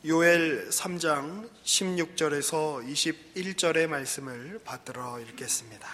요엘 3장 16절에서 21절의 말씀을 받들어 읽겠습니다.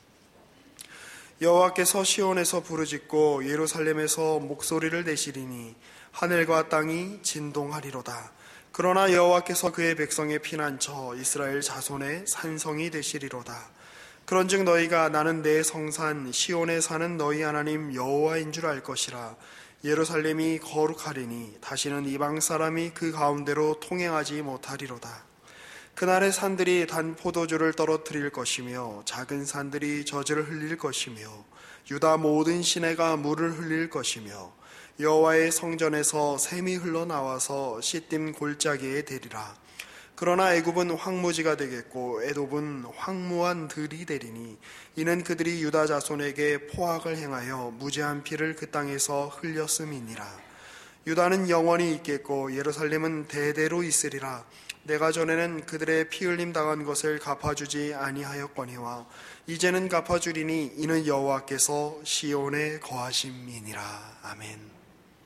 여호와께서 시온에서 부르짖고 예루살렘에서 목소리를 내시리니 하늘과 땅이 진동하리로다. 그러나 여호와께서 그의 백성의 피난처 이스라엘 자손의 산성이 되시리로다. 그런즉 너희가 나는 내 성산 시온에 사는 너희 하나님 여호와인 줄 알 것이라. 예루살렘이 거룩하리니 다시는 이방 사람이 그 가운데로 통행하지 못하리로다. 그날의 산들이 단 포도주를 떨어뜨릴 것이며 작은 산들이 젖을 흘릴 것이며 유다 모든 시내가 물을 흘릴 것이며 여호와의 성전에서 샘이 흘러나와서 시딤 골짜기에 되리라. 그러나 애굽은 황무지가 되겠고 에돔은 황무한 들이 되리니 이는 그들이 유다 자손에게 포악을 행하여 무죄한 피를 그 땅에서 흘렸음이니라. 유다는 영원히 있겠고 예루살렘은 대대로 있으리라. 내가 전에는 그들의 피 흘림 당한 것을 갚아주지 아니하였거니와 이제는 갚아주리니 이는 여호와께서 시온에 거하심이니라. 아멘.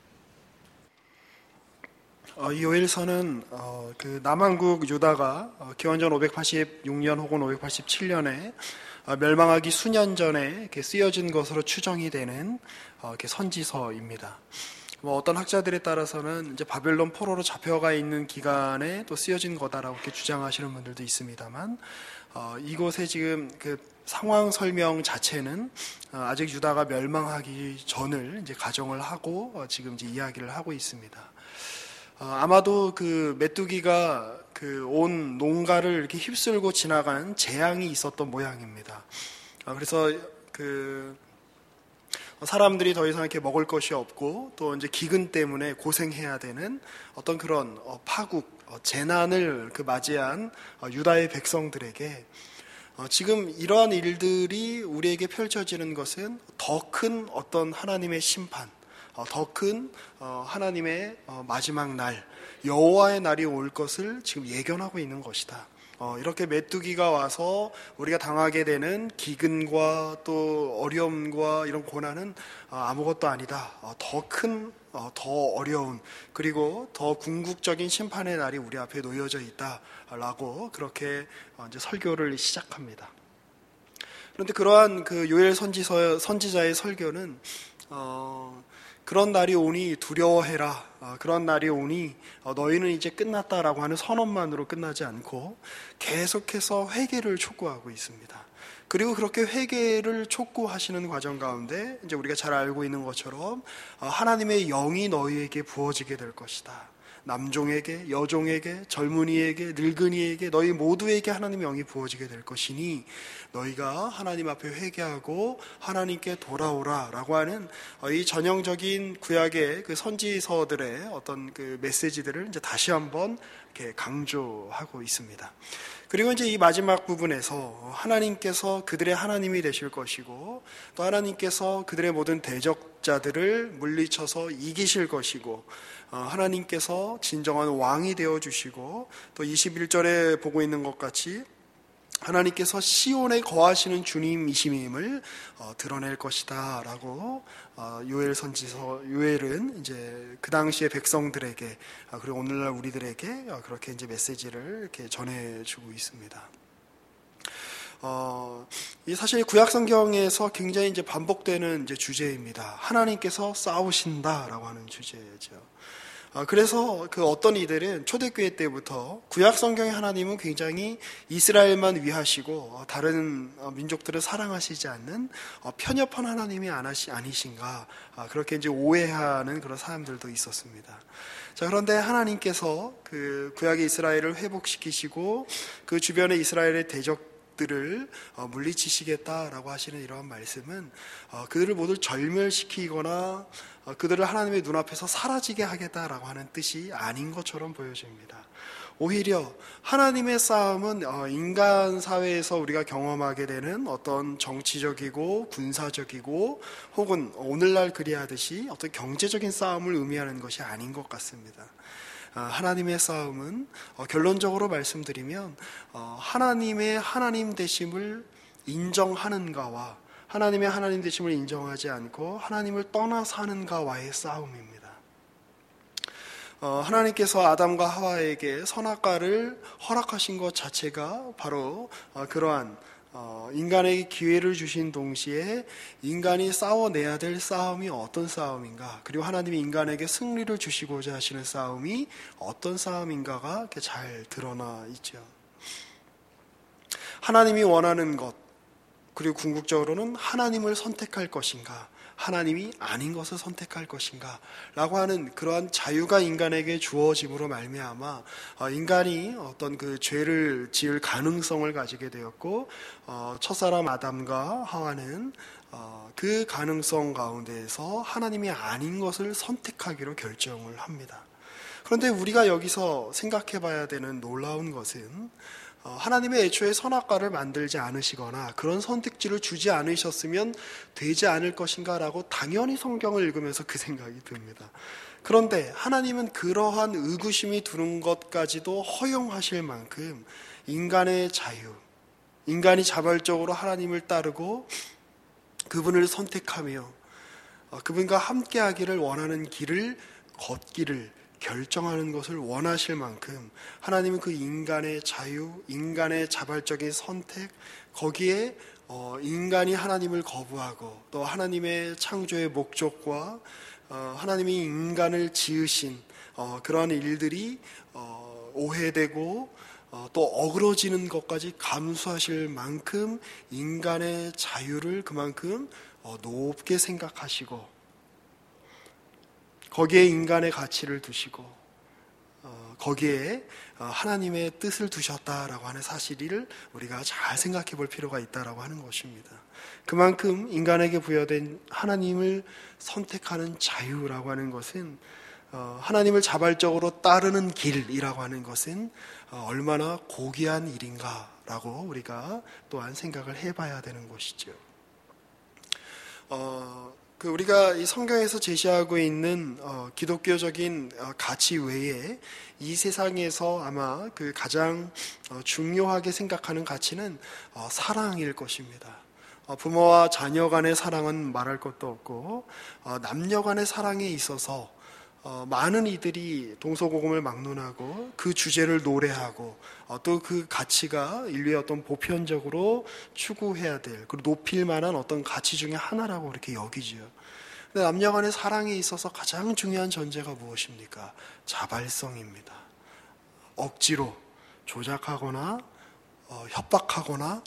요엘서는 그 남한국 유다가 기원전 586년 혹은 587년에 멸망하기 수년 전에 이렇게 쓰여진 것으로 추정이 되는 이렇게 선지서입니다. 어떤 학자들에 따라서는 이제 바벨론 포로로 잡혀가 있는 기간에 또 쓰여진 거다라고 이렇게 주장하시는 분들도 있습니다만, 이곳에 지금 그 상황 설명 자체는 아직 유다가 멸망하기 전을 이제 가정을 하고 지금 이제 이야기를 하고 있습니다. 아마도 그 메뚜기가 그 온 농가를 이렇게 휩쓸고 지나간 재앙이 있었던 모양입니다. 그래서 그 사람들이 더 이상 이렇게 먹을 것이 없고 또 이제 기근 때문에 고생해야 되는 어떤 그런 파국, 재난을 그 맞이한 유다의 백성들에게 지금 이러한 일들이 우리에게 펼쳐지는 것은 더 큰 어떤 하나님의 심판, 더 큰 하나님의 마지막 날, 여호와의 날이 올 것을 지금 예견하고 있는 것이다. 이렇게 메뚜기가 와서 우리가 당하게 되는 기근과 또 어려움과 이런 고난은 아무것도 아니다. 더 큰, 더 어려운, 그리고 더 궁극적인 심판의 날이 우리 앞에 놓여져 있다라고 그렇게 이제 설교를 시작합니다. 그런데 그러한 그 요엘 선지자의 설교는 그런 날이 오니 두려워해라. 그런 날이 오니 너희는 이제 끝났다라고 하는 선언만으로 끝나지 않고 계속해서 회개를 촉구하고 있습니다. 그리고 그렇게 회개를 촉구하시는 과정 가운데 이제 우리가 잘 알고 있는 것처럼 하나님의 영이 너희에게 부어지게 될 것이다. 남종에게, 여종에게, 젊은이에게, 늙은이에게, 너희 모두에게 하나님의 영이 부어지게 될 것이니 너희가 하나님 앞에 회개하고 하나님께 돌아오라라고 하는 이 전형적인 구약의 그 선지서들의 어떤 그 메시지들을 이제 다시 한번 이렇게 강조하고 있습니다. 그리고 이제 이 마지막 부분에서 하나님께서 그들의 하나님이 되실 것이고 또 하나님께서 그들의 모든 대적자들을 물리쳐서 이기실 것이고 하나님께서 진정한 왕이 되어주시고 또 21절에 보고 있는 것 같이 하나님께서 시온에 거하시는 주님이심을 드러낼 것이다 라고 요엘 선지서 요엘은 이제 그 당시의 백성들에게 그리고 오늘날 우리들에게 그렇게 이제 메시지를 이렇게 전해주고 있습니다. 이 사실 구약 성경에서 굉장히 이제 반복되는 이제 주제입니다. 하나님께서 싸우신다라고 하는 주제죠. 그래서 그 어떤 이들은 초대교회 때부터 구약 성경의 하나님은 굉장히 이스라엘만 위하시고 다른 민족들을 사랑하시지 않는 편협한 하나님이 아니신가 그렇게 이제 오해하는 그런 사람들도 있었습니다. 자, 그런데 하나님께서 그 구약의 이스라엘을 회복시키시고 그 주변의 이스라엘의 대적들을 물리치시겠다라고 하시는 이러한 말씀은 그들을 모두 절멸시키거나 그들을 하나님의 눈앞에서 사라지게 하겠다라고 하는 뜻이 아닌 것처럼 보여집니다. 오히려 하나님의 싸움은 인간 사회에서 우리가 경험하게 되는 어떤 정치적이고 군사적이고 혹은 오늘날 그리하듯이 어떤 경제적인 싸움을 의미하는 것이 아닌 것 같습니다. 하나님의 싸움은 결론적으로 말씀드리면 하나님의 하나님 되심을 인정하는가와 하나님의 하나님 되심을 인정하지 않고 하나님을 떠나 사는가와의 싸움입니다. 하나님께서 아담과 하와에게 선악과를 허락하신 것 자체가 바로 그러한 인간에게 기회를 주신 동시에 인간이 싸워내야 될 싸움이 어떤 싸움인가, 그리고 하나님이 인간에게 승리를 주시고자 하시는 싸움이 어떤 싸움인가가 이렇게 잘 드러나 있죠. 하나님이 원하는 것, 그리고 궁극적으로는 하나님을 선택할 것인가, 하나님이 아닌 것을 선택할 것인가 라고 하는 그러한 자유가 인간에게 주어짐으로 말미암아 인간이 어떤 그 죄를 지을 가능성을 가지게 되었고, 첫사람 아담과 하와는 그 가능성 가운데에서 하나님이 아닌 것을 선택하기로 결정을 합니다. 그런데 우리가 여기서 생각해 봐야 되는 놀라운 것은, 하나님의 애초에 선악과를 만들지 않으시거나 그런 선택지를 주지 않으셨으면 되지 않을 것인가 라고 당연히 성경을 읽으면서 그 생각이 듭니다. 그런데 하나님은 그러한 의구심이 드는 것까지도 허용하실 만큼 인간의 자유, 인간이 자발적으로 하나님을 따르고 그분을 선택하며 그분과 함께하기를 원하는 길을 걷기를 결정하는 것을 원하실 만큼 하나님은 그 인간의 자유, 인간의 자발적인 선택, 거기에 인간이 하나님을 거부하고 또 하나님의 창조의 목적과 하나님이 인간을 지으신 그러한 일들이 오해되고 또 어그러지는 것까지 감수하실 만큼 인간의 자유를 그만큼 높게 생각하시고 거기에 인간의 가치를 두시고 거기에 하나님의 뜻을 두셨다라고 하는 사실을 우리가 잘 생각해 볼 필요가 있다라고 하는 것입니다. 그만큼 인간에게 부여된 하나님을 선택하는 자유라고 하는 것은, 하나님을 자발적으로 따르는 길이라고 하는 것은 얼마나 고귀한 일인가라고 우리가 또한 생각을 해봐야 되는 것이죠. 우리가 이 성경에서 제시하고 있는 기독교적인 가치 외에 이 세상에서 아마 그 가장 중요하게 생각하는 가치는 사랑일 것입니다. 부모와 자녀 간의 사랑은 말할 것도 없고, 남녀 간의 사랑에 있어서 많은 이들이 동서고금을 막론하고 그 주제를 노래하고 또 그 가치가 인류의 어떤 보편적으로 추구해야 될, 그리고 높일 만한 어떤 가치 중에 하나라고 이렇게 여기죠. 근데 남녀 간의 사랑에 있어서 가장 중요한 전제가 무엇입니까? 자발성입니다. 억지로 조작하거나 협박하거나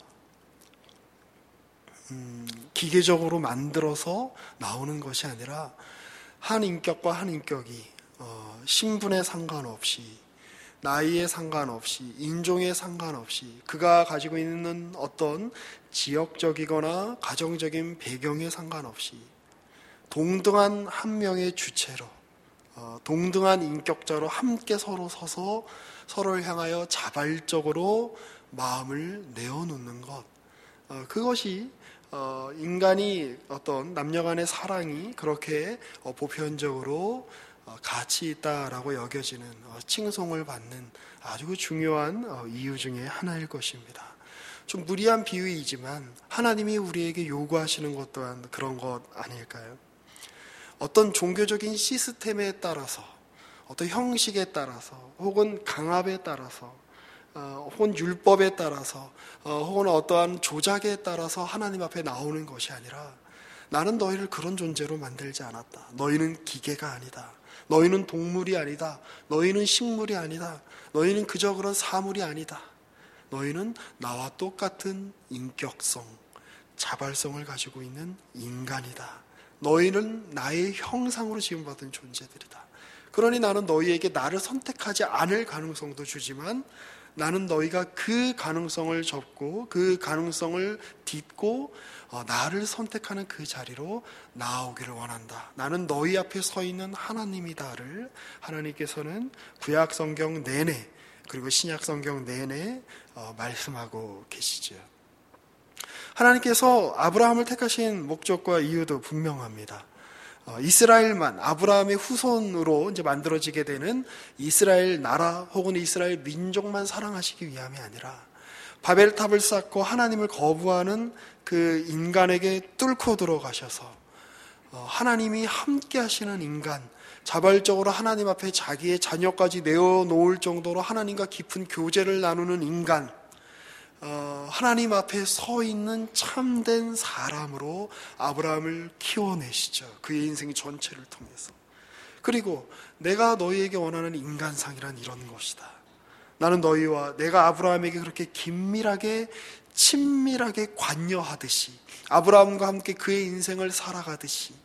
기계적으로 만들어서 나오는 것이 아니라 한 인격과 한 인격이 신분에 상관없이, 나이에 상관없이, 인종에 상관없이, 그가 가지고 있는 어떤 지역적이거나 가정적인 배경에 상관없이 동등한 한 명의 주체로, 동등한 인격자로 함께 서로 서서 서로를 향하여 자발적으로 마음을 내어놓는 것, 그것이 인간이 어떤 남녀 간의 사랑이 그렇게 보편적으로 가치 있다라고 여겨지는, 칭송을 받는 아주 중요한 이유 중에 하나일 것입니다. 좀 무리한 비유이지만 하나님이 우리에게 요구하시는 것 또한 그런 것 아닐까요? 어떤 종교적인 시스템에 따라서, 어떤 형식에 따라서, 혹은 강압에 따라서, 혹은 율법에 따라서, 혹은 어떠한 조작에 따라서 하나님 앞에 나오는 것이 아니라, 나는 너희를 그런 존재로 만들지 않았다. 너희는 기계가 아니다. 너희는 동물이 아니다. 너희는 식물이 아니다. 너희는 그저 그런 사물이 아니다. 너희는 나와 똑같은 인격성, 자발성을 가지고 있는 인간이다. 너희는 나의 형상으로 지음받은 존재들이다. 그러니 나는 너희에게 나를 선택하지 않을 가능성도 주지만, 나는 너희가 그 가능성을 접고 그 가능성을 딛고 나를 선택하는 그 자리로 나아오기를 원한다. 나는 너희 앞에 서 있는 하나님이다를 하나님께서는 구약 성경 내내, 그리고 신약 성경 내내 말씀하고 계시죠. 하나님께서 아브라함을 택하신 목적과 이유도 분명합니다. 이스라엘만, 아브라함의 후손으로 이제 만들어지게 되는 이스라엘 나라 혹은 이스라엘 민족만 사랑하시기 위함이 아니라, 바벨탑을 쌓고 하나님을 거부하는 그 인간에게 뚫고 들어가셔서 하나님이 함께 하시는 인간, 자발적으로 하나님 앞에 자기의 자녀까지 내어놓을 정도로 하나님과 깊은 교제를 나누는 인간, 하나님 앞에 서 있는 참된 사람으로 아브라함을 키워내시죠. 그의 인생 전체를 통해서. 그리고 내가 너희에게 원하는 인간상이란 이런 것이다. 나는 너희와 내가 아브라함에게 그렇게 긴밀하게 친밀하게 관여하듯이, 아브라함과 함께 그의 인생을 살아가듯이,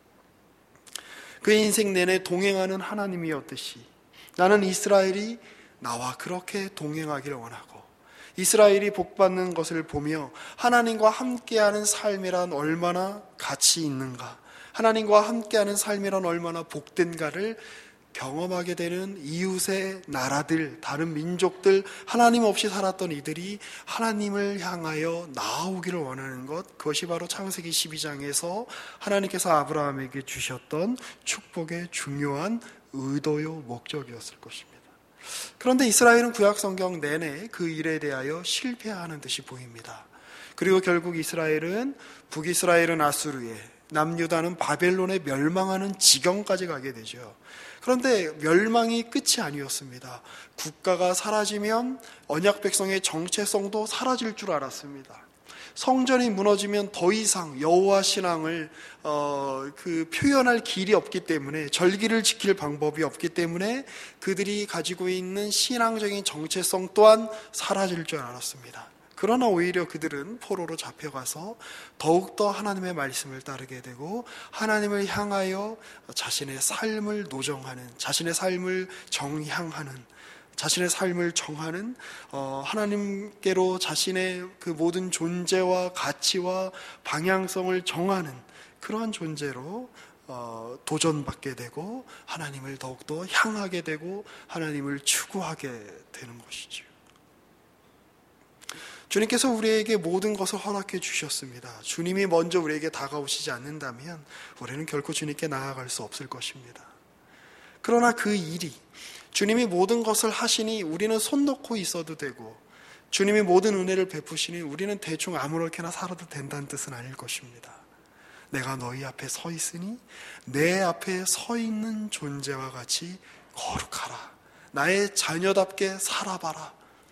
그의 인생 내내 동행하는 하나님이었듯이 나는 이스라엘이 나와 그렇게 동행하기를 원하고, 이스라엘이 복받는 것을 보며 하나님과 함께하는 삶이란 얼마나 가치 있는가, 하나님과 함께하는 삶이란 얼마나 복된가를 경험하게 되는 이웃의 나라들, 다른 민족들, 하나님 없이 살았던 이들이 하나님을 향하여 나아오기를 원하는 것, 그것이 바로 창세기 12장에서 하나님께서 아브라함에게 주셨던 축복의 중요한 의도요 목적이었을 것입니다. 그런데 이스라엘은 구약 성경 내내 그 일에 대하여 실패하는 듯이 보입니다. 그리고 결국 이스라엘은, 북이스라엘은 아수르에, 남유다는 바벨론에 멸망하는 지경까지 가게 되죠. 그런데 멸망이 끝이 아니었습니다. 국가가 사라지면 언약 백성의 정체성도 사라질 줄 알았습니다. 성전이 무너지면 더 이상 여호와 신앙을 표현할 길이 없기 때문에, 절기를 지킬 방법이 없기 때문에 그들이 가지고 있는 신앙적인 정체성 또한 사라질 줄 알았습니다. 그러나 오히려 그들은 포로로 잡혀가서 더욱더 하나님의 말씀을 따르게 되고 하나님을 향하여 자신의 삶을 노정하는, 자신의 삶을 정향하는, 자신의 삶을 정하는, 하나님께로 자신의 그 모든 존재와 가치와 방향성을 정하는 그러한 존재로 도전받게 되고 하나님을 더욱더 향하게 되고 하나님을 추구하게 되는 것이죠. 주님께서 우리에게 모든 것을 허락해 주셨습니다. 주님이 먼저 우리에게 다가오시지 않는다면 우리는 결코 주님께 나아갈 수 없을 것입니다. 그러나 그 일이, 주님이 모든 것을 하시니 우리는 손 놓고 있어도 되고, 주님이 모든 은혜를 베푸시니 우리는 대충 아무렇게나 살아도 된다는 뜻은 아닐 것입니다. 내가 너희 앞에 서 있으니 내 앞에 서 있는 존재와 같이 거룩하라. 나의 자녀답게 살아봐라.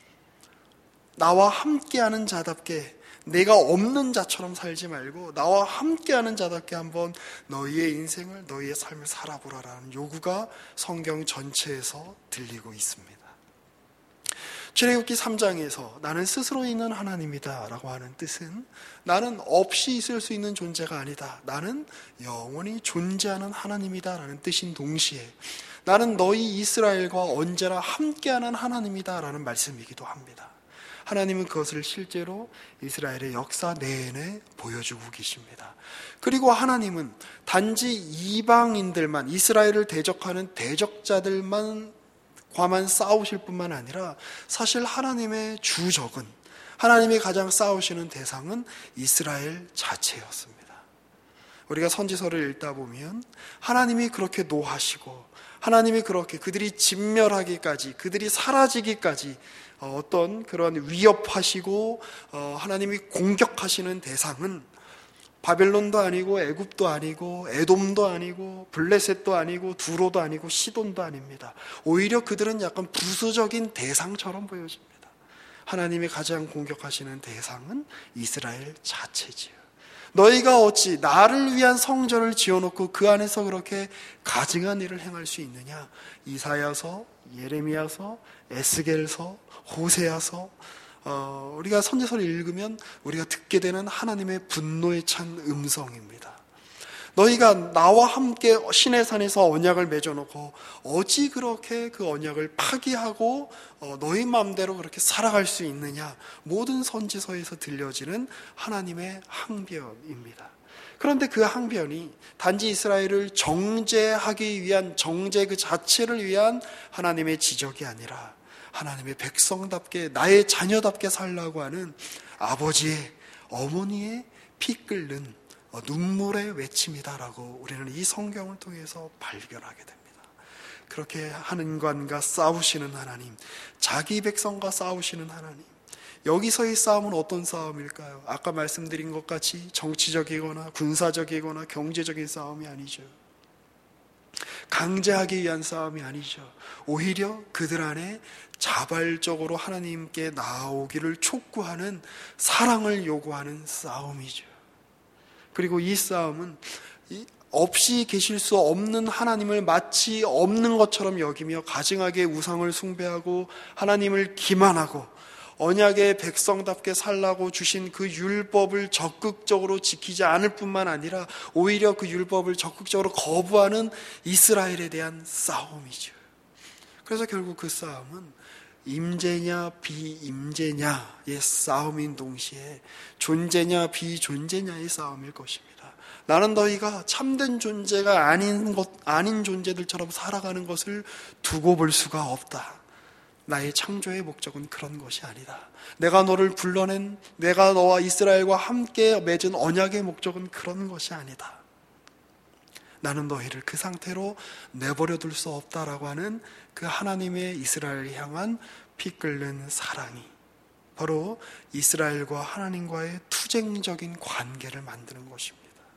나와 함께하는 자답게, 내가 없는 자처럼 살지 말고 나와 함께하는 자답게 한번 너희의 인생을, 너희의 삶을 살아보라라는 요구가 성경 전체에서 들리고 있습니다. 출애굽기 3장에서 나는 스스로 있는 하나님이다 라고 하는 뜻은 나는 없이 있을 수 있는 존재가 아니다, 나는 영원히 존재하는 하나님이다 라는 뜻인 동시에 나는 너희 이스라엘과 언제나 함께하는 하나님이다 라는 말씀이기도 합니다. 하나님은 그것을 실제로 이스라엘의 역사 내내 보여주고 계십니다. 그리고 하나님은 단지 이방인들만, 이스라엘을 대적하는 대적자들만 과만 싸우실 뿐만 아니라 사실 하나님의 주적은, 하나님이 가장 싸우시는 대상은 이스라엘 자체였습니다. 우리가 선지서를 읽다 보면 하나님이 그렇게 노하시고 하나님이 그렇게 그들이 진멸하기까지, 그들이 사라지기까지 어떤 그런 위협하시고 하나님이 공격하시는 대상은 바벨론도 아니고 애굽도 아니고 에돔도 아니고 블레셋도 아니고 두로도 아니고 시돈도 아닙니다. 오히려 그들은 약간 부수적인 대상처럼 보여집니다. 하나님이 가장 공격하시는 대상은 이스라엘 자체지요. 너희가 어찌 나를 위한 성전을 지어놓고 그 안에서 그렇게 가증한 일을 행할 수 있느냐. 이사야서, 예레미야서, 에스겔서, 호세아서, 우리가 선지서를 읽으면 우리가 듣게 되는 하나님의 분노에 찬 음성입니다. 너희가 나와 함께 신의 산에서 언약을 맺어놓고 어찌 그렇게 그 언약을 파기하고 너희 마음대로 그렇게 살아갈 수 있느냐. 모든 선지서에서 들려지는 하나님의 항변입니다. 그런데 그 항변이 단지 이스라엘을 정죄하기 위한, 정죄 그 자체를 위한 하나님의 지적이 아니라 하나님의 백성답게, 나의 자녀답게 살라고 하는 아버지의, 어머니의 피 끓는 눈물의 외침이다라고 우리는 이 성경을 통해서 발견하게 됩니다. 그렇게 하나님과 싸우시는 하나님, 자기 백성과 싸우시는 하나님, 여기서의 싸움은 어떤 싸움일까요? 아까 말씀드린 것 같이 정치적이거나 군사적이거나 경제적인 싸움이 아니죠. 강제하기 위한 싸움이 아니죠. 오히려 그들 안에 자발적으로 하나님께 나오기를 촉구하는 사랑을 요구하는 싸움이죠. 그리고 이 싸움은 없이 계실 수 없는 하나님을 마치 없는 것처럼 여기며 가증하게 우상을 숭배하고 하나님을 기만하고 언약의 백성답게 살라고 주신 그 율법을 적극적으로 지키지 않을 뿐만 아니라 오히려 그 율법을 적극적으로 거부하는 이스라엘에 대한 싸움이죠. 그래서 결국 그 싸움은 임재냐 비임재냐의 싸움인 동시에 존재냐 비존재냐의 싸움일 것입니다. 나는 너희가 참된 존재가 아닌 존재들처럼 살아가는 것을 두고 볼 수가 없다. 나의 창조의 목적은 그런 것이 아니다. 내가 너를 불러낸, 내가 너와 이스라엘과 함께 맺은 언약의 목적은 그런 것이 아니다. 나는 너희를 그 상태로 내버려 둘 수 없다라고 하는 그 하나님의 이스라엘을 향한 피 끓는 사랑이 바로 이스라엘과 하나님과의 투쟁적인 관계를 만드는 것입니다.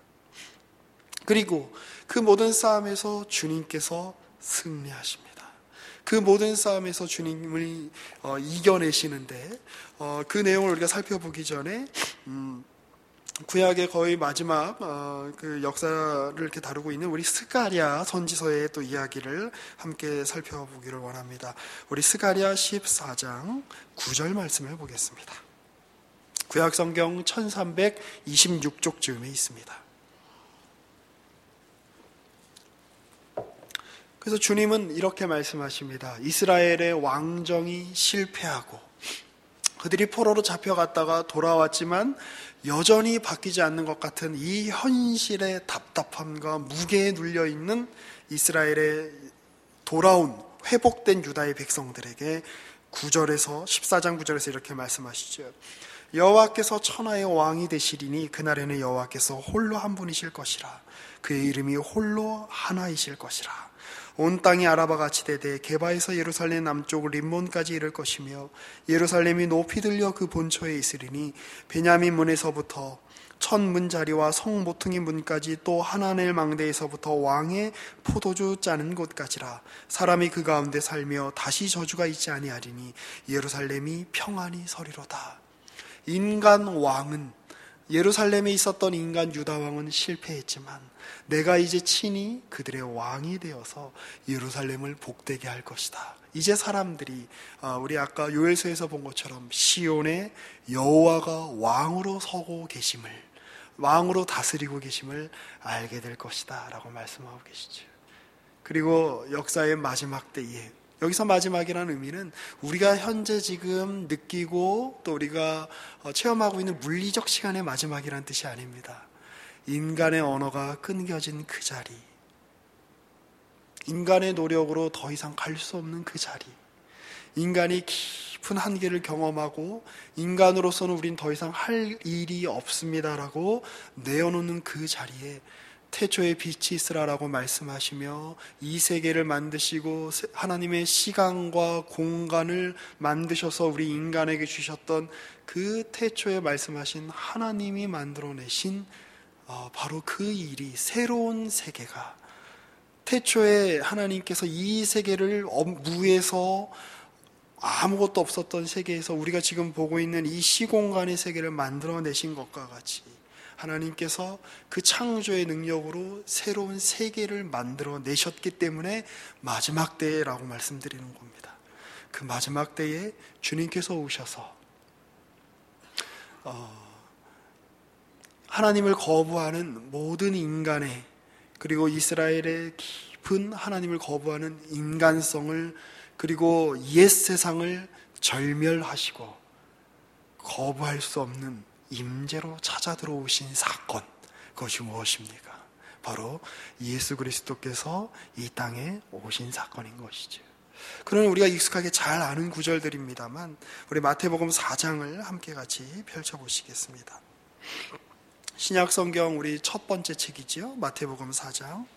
그리고 그 모든 싸움에서 주님께서 승리하십니다. 그 모든 싸움에서 주님을 이겨내시는데 그 내용을 우리가 살펴보기 전에 구약의 거의 마지막 그 역사를 이렇게 다루고 있는 우리 스가랴 선지서의 또 이야기를 함께 살펴보기를 원합니다. 우리 스가랴 14장 9절 말씀을 보겠습니다. 구약 성경 1326쪽쯤에 있습니다. 그래서 주님은 이렇게 말씀하십니다. 이스라엘의 왕정이 실패하고 그들이 포로로 잡혀갔다가 돌아왔지만 여전히 바뀌지 않는 것 같은 이 현실의 답답함과 무게에 눌려있는 이스라엘의 돌아온 회복된 유다의 백성들에게 9절에서 14장 9절에서 이렇게 말씀하시죠. 여호와께서 천하의 왕이 되시리니 그날에는 여호와께서 홀로 한 분이실 것이라. 그의 이름이 홀로 하나이실 것이라. 온 땅이 아라바같이 되되 게바에서 예루살렘 남쪽 림몬까지 이를 것이며 예루살렘이 높이 들려 그 본초에 있으리니 베냐민 문에서부터 첫 문자리와 성 모퉁이 문까지 또 하나넬 망대에서부터 왕의 포도주 짜는 곳까지라. 사람이 그 가운데 살며 다시 저주가 있지 아니하리니 예루살렘이 평안히 서리로다. 인간 왕은 예루살렘에 있었던 인간 유다 왕은 실패했지만 내가 이제 친히 그들의 왕이 되어서 예루살렘을 복되게 할 것이다. 이제 사람들이 우리 아까 요엘서에서 본 것처럼 시온에 여호와가 왕으로 서고 계심을, 왕으로 다스리고 계심을 알게 될 것이다 라고 말씀하고 계시죠. 그리고 역사의 마지막 때에, 여기서 마지막이라는 의미는 우리가 현재 지금 느끼고 또 우리가 체험하고 있는 물리적 시간의 마지막이라는 뜻이 아닙니다. 인간의 언어가 끊겨진 그 자리, 인간의 노력으로 더 이상 갈 수 없는 그 자리, 인간이 깊은 한계를 경험하고 인간으로서는 우린 더 이상 할 일이 없습니다라고 내어놓는 그 자리에 태초에 빛이 있으라라고 말씀하시며 이 세계를 만드시고 하나님의 시간과 공간을 만드셔서 우리 인간에게 주셨던 그 태초에 말씀하신 하나님이 만들어내신 바로 그 일이, 새로운 세계가, 태초에 하나님께서 이 세계를 무에서 아무것도 없었던 세계에서 우리가 지금 보고 있는 이 시공간의 세계를 만들어내신 것과 같이 하나님께서 그 창조의 능력으로 새로운 세계를 만들어내셨기 때문에 마지막 때라고 말씀드리는 겁니다. 그 마지막 때에 주님께서 오셔서 하나님을 거부하는 모든 인간의, 그리고 이스라엘의 깊은 하나님을 거부하는 인간성을, 그리고 옛 세상을 절멸하시고 거부할 수 없는 임재로 찾아 들어오신 사건, 그것이 무엇입니까? 바로 예수 그리스도께서 이 땅에 오신 사건인 것이죠. 그러나 우리가 익숙하게 잘 아는 구절들입니다만 우리 마태복음 4장을 함께 같이 펼쳐보시겠습니다. 신약 성경 우리 첫 번째 책이지요. 마태복음 4장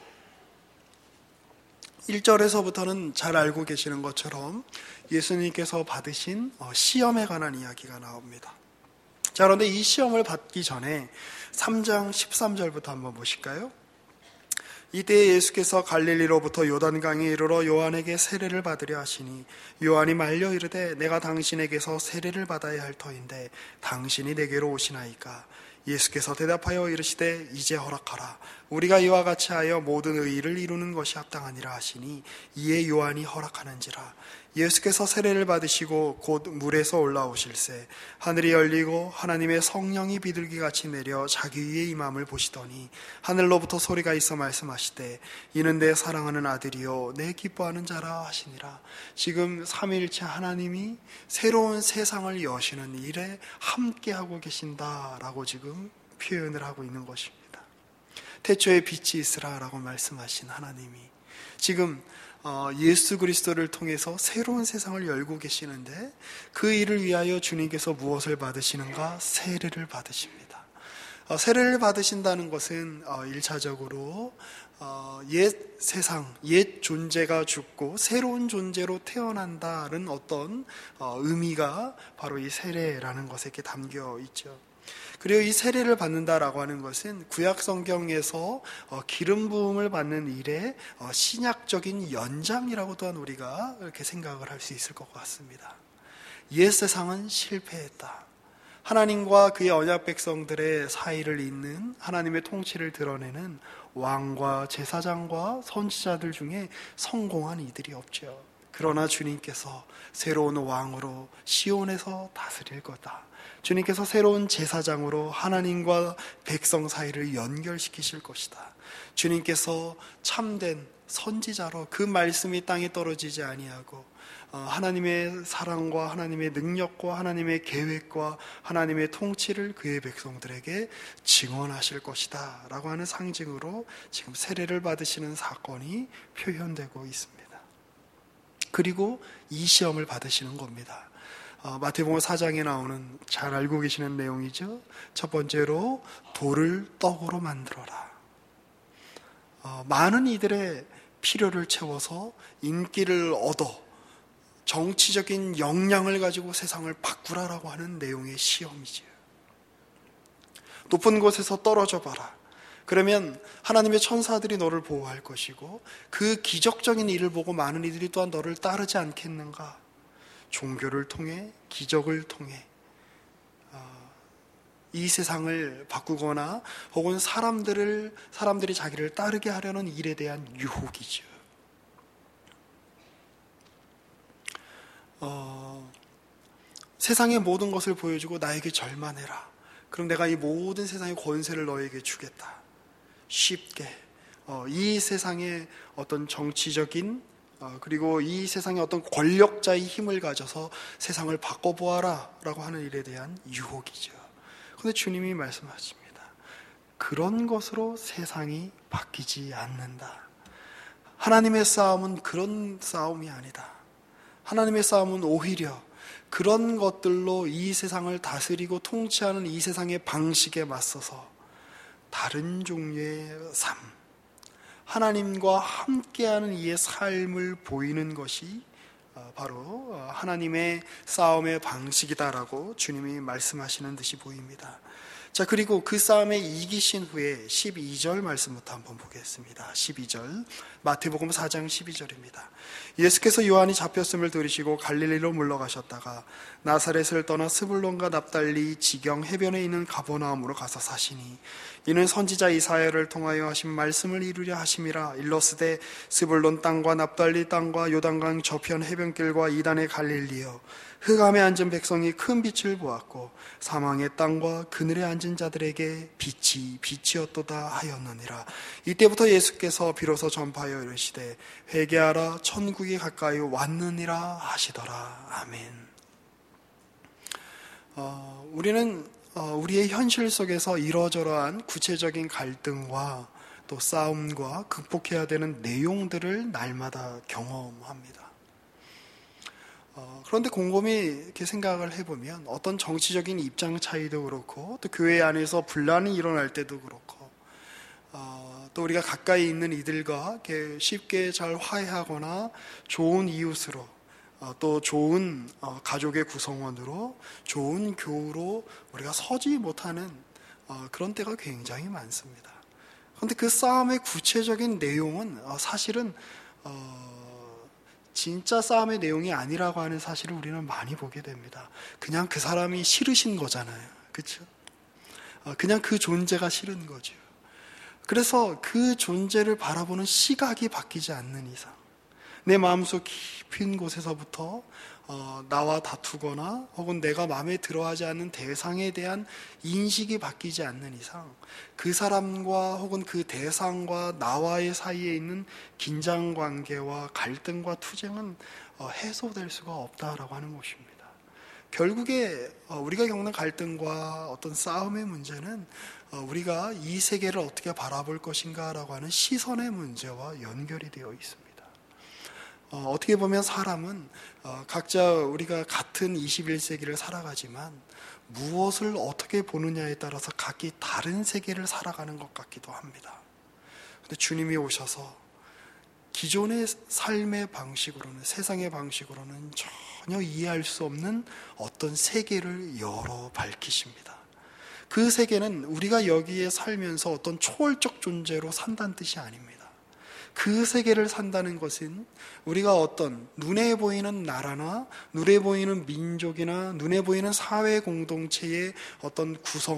1절에서부터는 잘 알고 계시는 것처럼 예수님께서 받으신 시험에 관한 이야기가 나옵니다. 자, 그런데 이 시험을 받기 전에 3장 13절부터 한번 보실까요? 이때 예수께서 갈릴리로부터 요단강에 이르러 요한에게 세례를 받으려 하시니 요한이 말려 이르되 내가 당신에게서 세례를 받아야 할 터인데 당신이 내게로 오시나이까. 예수께서 대답하여 이르시되 이제 허락하라. 우리가 이와 같이 하여 모든 의의를 이루는 것이 합당하니라 하시니 이에 요한이 허락하는지라. 예수께서 세례를 받으시고 곧 물에서 올라오실새 하늘이 열리고 하나님의 성령이 비둘기같이 내려 자기 위에 임함을 보시더니 하늘로부터 소리가 있어 말씀하시되 이는 내 사랑하는 아들이요 내 기뻐하는 자라 하시니라. 지금 삼위일체 하나님이 새로운 세상을 여시는 일에 함께하고 계신다라고 지금 표현을 하고 있는 것입니다. 태초에 빛이 있으라라고 말씀하신 하나님이 지금 예수 그리스도를 통해서 새로운 세상을 열고 계시는데 그 일을 위하여 주님께서 무엇을 받으시는가? 세례를 받으십니다. 세례를 받으신다는 것은 1차적으로 옛 세상, 옛 존재가 죽고 새로운 존재로 태어난다는 어떤 의미가 바로 이 세례라는 것에 이렇게 담겨 있죠. 그리고 이 세례를 받는다라고 하는 것은 구약 성경에서 기름 부음을 받는 일의 신약적인 연장이라고 또한 우리가 이렇게 생각을 할 수 있을 것 같습니다. 옛 세상은 실패했다. 하나님과 그의 언약 백성들의 사이를 잇는 하나님의 통치를 드러내는 왕과 제사장과 선지자들 중에 성공한 이들이 없죠. 그러나 주님께서 새로운 왕으로 시온에서 다스릴 거다. 주님께서 새로운 제사장으로 하나님과 백성 사이를 연결시키실 것이다. 주님께서 참된 선지자로 그 말씀이 땅에 떨어지지 아니하고 하나님의 사랑과 하나님의 능력과 하나님의 계획과 하나님의 통치를 그의 백성들에게 증언하실 것이다 라고 하는 상징으로 지금 세례를 받으시는 사건이 표현되고 있습니다. 그리고 이 시험을 받으시는 겁니다. 마태복음 4장에 나오는 잘 알고 계시는 내용이죠. 첫 번째로 돌을 떡으로 만들어라. 많은 이들의 필요를 채워서 인기를 얻어 정치적인 역량을 가지고 세상을 바꾸라라고 하는 내용의 시험이지요. 높은 곳에서 떨어져 봐라. 그러면 하나님의 천사들이 너를 보호할 것이고 그 기적적인 일을 보고 많은 이들이 또한 너를 따르지 않겠는가? 종교를 통해 기적을 통해 이 세상을 바꾸거나 혹은 사람들이 자기를 따르게 하려는 일에 대한 유혹이죠. 세상의 모든 것을 보여주고 나에게 절만해라. 그럼 내가 이 모든 세상의 권세를 너에게 주겠다. 쉽게 이 세상의 어떤 정치적인 그리고 이 세상의 어떤 권력자의 힘을 가져서 세상을 바꿔보아라 라고 하는 일에 대한 유혹이죠. 그런데 주님이 말씀하십니다. 그런 것으로 세상이 바뀌지 않는다. 하나님의 싸움은 그런 싸움이 아니다. 하나님의 싸움은 오히려 그런 것들로 이 세상을 다스리고 통치하는 이 세상의 방식에 맞서서 다른 종류의 삶, 하나님과 함께하는 이의 삶을 보이는 것이 바로 하나님의 싸움의 방식이다라고 주님이 말씀하시는 듯이 보입니다. 자, 그리고 그 싸움에 이기신 후에 12절 말씀부터 한번 보겠습니다. 12절, 마태복음 4장 12절입니다. 예수께서 요한이 잡혔음을 들으시고 갈릴리로 물러가셨다가 나사렛을 떠나 스불론과 납달리 지경 해변에 있는 가버나움으로 가서 사시니 이는 선지자 이사야를 통하여 하신 말씀을 이루려 하심이라. 일러스되 스불론 땅과 납달리 땅과 요단강 저편 해변길과 이단의 갈릴리여 흑암에 앉은 백성이 큰 빛을 보았고 사망의 땅과 그늘에 앉은 자들에게 빛이 빛이었도다 하였느니라. 이때부터 예수께서 비로소 전파하여 이르시되 회개하라 천국이 가까이 왔느니라 하시더라. 아멘. 우리는 우리의 현실 속에서 이러저러한 구체적인 갈등과 또 싸움과 극복해야 되는 내용들을 날마다 경험합니다. 그런데 곰곰이 이렇게 생각을 해보면 어떤 정치적인 입장 차이도 그렇고 또 교회 안에서 분란이 일어날 때도 그렇고 또 우리가 가까이 있는 이들과 이렇게 쉽게 잘 화해하거나 좋은 이웃으로 또 좋은 가족의 구성원으로 좋은 교우로 우리가 서지 못하는 그런 때가 굉장히 많습니다. 그런데 그 싸움의 구체적인 내용은 사실은 진짜 싸움의 내용이 아니라고 하는 사실을 우리는 많이 보게 됩니다. 그냥 그 사람이 싫으신 거잖아요. 그렇죠? 그냥 그 존재가 싫은 거죠. 그래서 그 존재를 바라보는 시각이 바뀌지 않는 이상, 내 마음속 깊은 곳에서부터 나와 다투거나 혹은 내가 마음에 들어하지 않는 대상에 대한 인식이 바뀌지 않는 이상, 그 사람과 혹은 그 대상과 나와의 사이에 있는 긴장관계와 갈등과 투쟁은 해소될 수가 없다라고 하는 것입니다. 결국에 우리가 겪는 갈등과 어떤 싸움의 문제는 우리가 이 세계를 어떻게 바라볼 것인가라고 하는 시선의 문제와 연결이 되어 있습니다. 어떻게 보면 사람은 각자 우리가 같은 21세기를 살아가지만 무엇을 어떻게 보느냐에 따라서 각기 다른 세계를 살아가는 것 같기도 합니다. 근데 주님이 오셔서 기존의 삶의 방식으로는, 세상의 방식으로는 전혀 이해할 수 없는 어떤 세계를 열어 밝히십니다. 그 세계는 우리가 여기에 살면서 어떤 초월적 존재로 산다는 뜻이 아닙니다. 그 세계를 산다는 것은 우리가 어떤 눈에 보이는 나라나 눈에 보이는 민족이나 눈에 보이는 사회 공동체의 어떤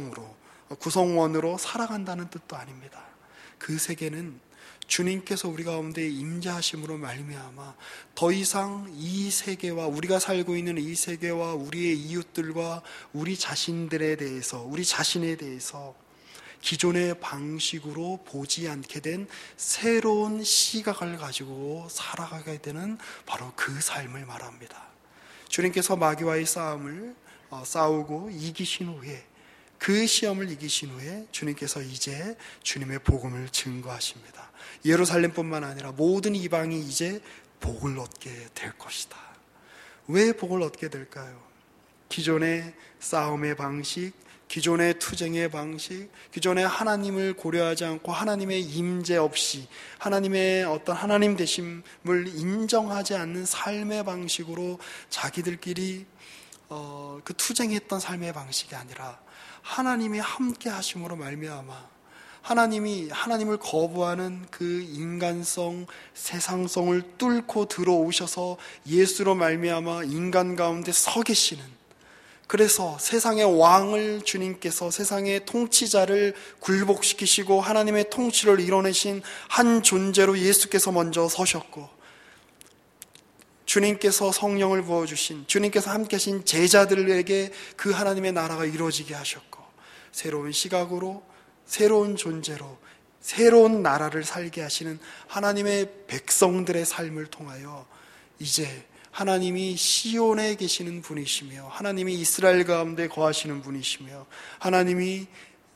구성원으로 살아간다는 뜻도 아닙니다. 그 세계는 주님께서 우리 가운데 임재하심으로 말미암아 더 이상 이 세계와, 우리가 살고 있는 이 세계와 우리의 이웃들과 우리 자신들에 대해서, 우리 자신에 대해서 기존의 방식으로 보지 않게 된 새로운 시각을 가지고 살아가게 되는 바로 그 삶을 말합니다. 주님께서 마귀와의 싸움을 싸우고 이기신 후에, 그 시험을 이기신 후에 주님께서 이제 주님의 복음을 증거하십니다. 예루살렘뿐만 아니라 모든 이방이 이제 복을 얻게 될 것이다. 왜 복을 얻게 될까요? 기존의 싸움의 방식, 기존의 투쟁의 방식, 기존의 하나님을 고려하지 않고 하나님의 임재 없이 하나님의 어떤 하나님 되심을 인정하지 않는 삶의 방식으로 자기들끼리 그 투쟁했던 삶의 방식이 아니라 하나님이 함께 하심으로 말미암아 하나님을 거부하는 그 인간성, 세상성을 뚫고 들어오셔서 예수로 말미암아 인간 가운데 서 계시는, 그래서 세상의 왕을 주님께서, 세상의 통치자를 굴복시키시고 하나님의 통치를 이뤄내신 한 존재로 예수께서 먼저 서셨고, 주님께서 성령을 부어주신, 주님께서 함께 하신 제자들에게 그 하나님의 나라가 이루어지게 하셨고, 새로운 시각으로, 새로운 존재로 새로운 나라를 살게 하시는 하나님의 백성들의 삶을 통하여 이제 하나님이 시온에 계시는 분이시며, 하나님이 이스라엘 가운데 거하시는 분이시며, 하나님이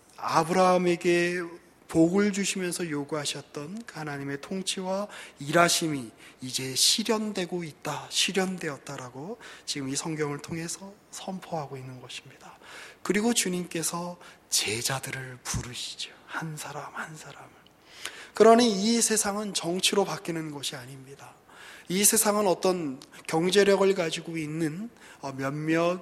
아브라함에게 복을 주시면서 요구하셨던 그 하나님의 통치와 일하심이 이제 실현되고 있다, 실현되었다라고 지금 이 성경을 통해서 선포하고 있는 것입니다. 그리고 주님께서 제자들을 부르시죠. 한 사람 한 사람을. 그러니 이 세상은 정치로 바뀌는 것이 아닙니다. 이 세상은 어떤 경제력을 가지고 있는 몇몇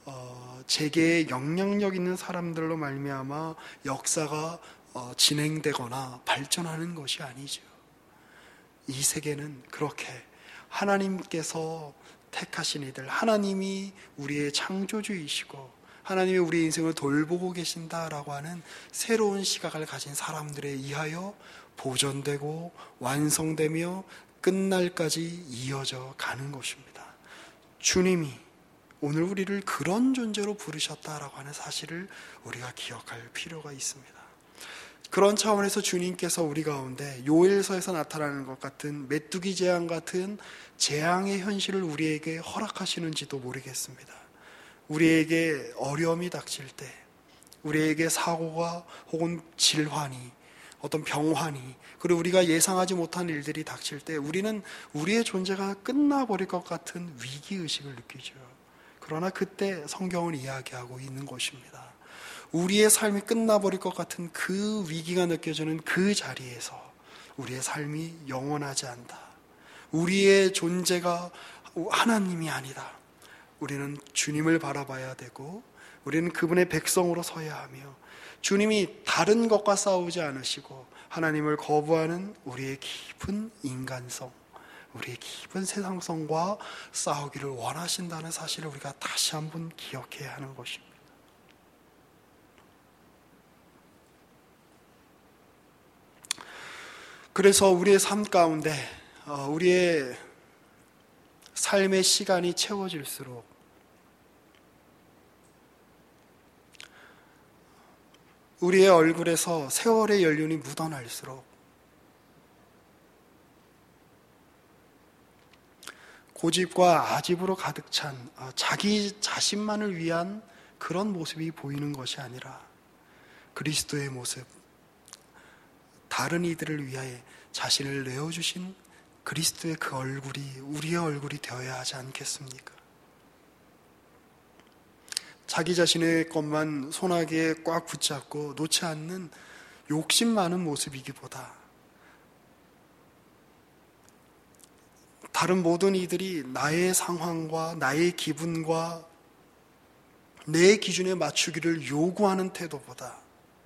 재계의 영향력 있는 사람들로 말미암아 역사가 진행되거나 발전하는 것이 아니죠. 이 세계는 그렇게 하나님께서 택하신 이들, 하나님이 우리의 창조주이시고 하나님이 우리 인생을 돌보고 계신다라고 하는 새로운 시각을 가진 사람들에 의하여 보존되고 완성되며 끝날까지 이어져 가는 것입니다. 주님이 오늘 우리를 그런 존재로 부르셨다라고 하는 사실을 우리가 기억할 필요가 있습니다. 그런 차원에서 주님께서 우리 가운데 요엘서에서 나타나는 것 같은 메뚜기 재앙 같은 재앙의 현실을 우리에게 허락하시는지도 모르겠습니다. 우리에게 어려움이 닥칠 때, 우리에게 사고가 혹은 질환이, 어떤 병환이, 그리고 우리가 예상하지 못한 일들이 닥칠 때 우리는 우리의 존재가 끝나버릴 것 같은 위기의식을 느끼죠. 그러나 그때 성경은 이야기하고 있는 것입니다. 우리의 삶이 끝나버릴 것 같은 그 위기가 느껴지는 그 자리에서 우리의 삶이 영원하지 않다. 우리의 존재가 하나님이 아니다. 우리는 주님을 바라봐야 되고 우리는 그분의 백성으로 서야 하며, 주님이 다른 것과 싸우지 않으시고 하나님을 거부하는 우리의 깊은 인간성, 우리의 깊은 세상성과 싸우기를 원하신다는 사실을 우리가 다시 한번 기억해야 하는 것입니다. 그래서 우리의 삶 가운데 우리의 삶의 시간이 채워질수록 우리의 얼굴에서 세월의 연륜이 묻어날수록 고집과 아집으로 가득 찬 자기 자신만을 위한 그런 모습이 보이는 것이 아니라 그리스도의 모습, 다른 이들을 위하여 자신을 내어주신 그리스도의 그 얼굴이 우리의 얼굴이 되어야 하지 않겠습니까? 자기 자신의 것만 손아귀에 꽉 붙잡고 놓지 않는 욕심 많은 모습이기보다 다른 모든 이들이 나의 상황과 나의 기분과 내 기준에 맞추기를 요구하는 태도보다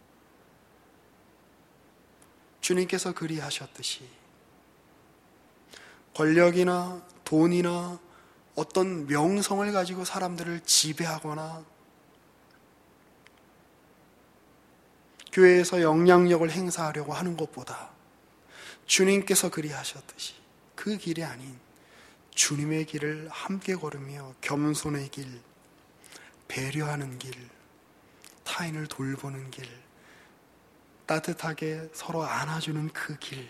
주님께서 그리하셨듯이 권력이나 돈이나 어떤 명성을 가지고 사람들을 지배하거나 교회에서 영향력을 행사하려고 하는 것보다 주님께서 그리하셨듯이 그 길이 아닌 주님의 길을 함께 걸으며 겸손의 길, 배려하는 길, 타인을 돌보는 길, 따뜻하게 서로 안아주는 그 길,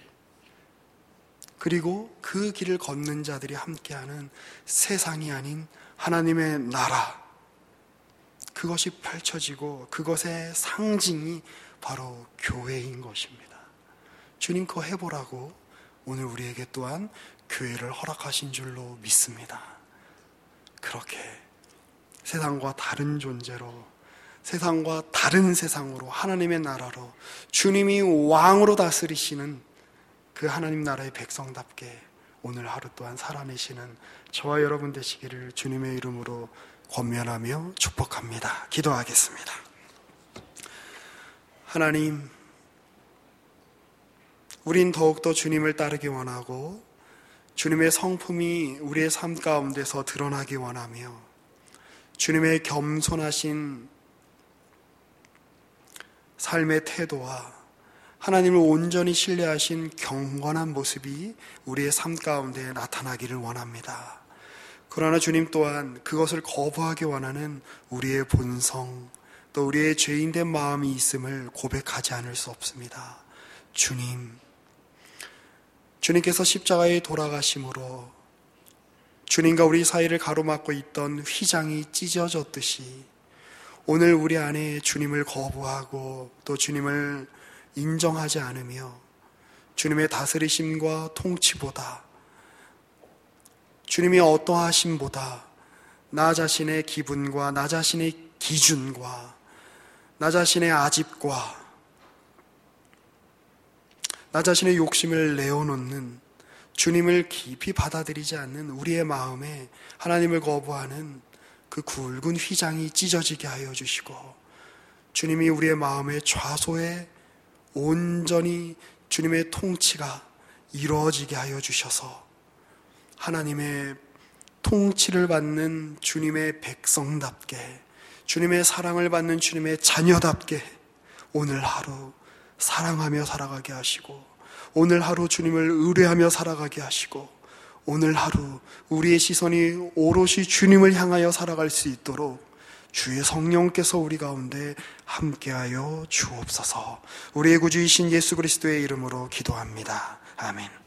그리고 그 길을 걷는 자들이 함께하는 세상이 아닌 하나님의 나라, 그것이 펼쳐지고 그것의 상징이 바로 교회인 것입니다. 주님 그거 해보라고 오늘 우리에게 또한 교회를 허락하신 줄로 믿습니다. 그렇게 세상과 다른 존재로, 세상과 다른 세상으로, 하나님의 나라로, 주님이 왕으로 다스리시는 그 하나님 나라의 백성답게 오늘 하루 또한 살아내시는 저와 여러분 되시기를 주님의 이름으로 권면하며 축복합니다. 기도하겠습니다. 하나님, 우린 더욱더 주님을 따르기 원하고 주님의 성품이 우리의 삶 가운데서 드러나기 원하며 주님의 겸손하신 삶의 태도와 하나님을 온전히 신뢰하신 경건한 모습이 우리의 삶 가운데 나타나기를 원합니다. 그러나 주님 또한 그것을 거부하기 원하는 우리의 본성, 또 우리의 죄인된 마음이 있음을 고백하지 않을 수 없습니다. 주님께서 십자가에 돌아가심으로 주님과 우리 사이를 가로막고 있던 휘장이 찢어졌듯이 오늘 우리 안에 주님을 거부하고 또 주님을 인정하지 않으며 주님의 다스리심과 통치보다 주님이 어떠하심보다 나 자신의 기분과 나 자신의 기준과 나 자신의 아집과 나 자신의 욕심을 내어놓는 주님을 깊이 받아들이지 않는 우리의 마음에 하나님을 거부하는 그 굵은 휘장이 찢어지게 하여 주시고 주님이 우리의 마음의 좌소에 온전히 주님의 통치가 이루어지게 하여 주셔서 하나님의 통치를 받는 주님의 백성답게 주님의 사랑을 받는 주님의 자녀답게 오늘 하루 사랑하며 살아가게 하시고 오늘 하루 주님을 의뢰하며 살아가게 하시고 오늘 하루 우리의 시선이 오롯이 주님을 향하여 살아갈 수 있도록 주의 성령께서 우리 가운데 함께하여 주옵소서. 우리의 구주이신 예수 그리스도의 이름으로 기도합니다. 아멘.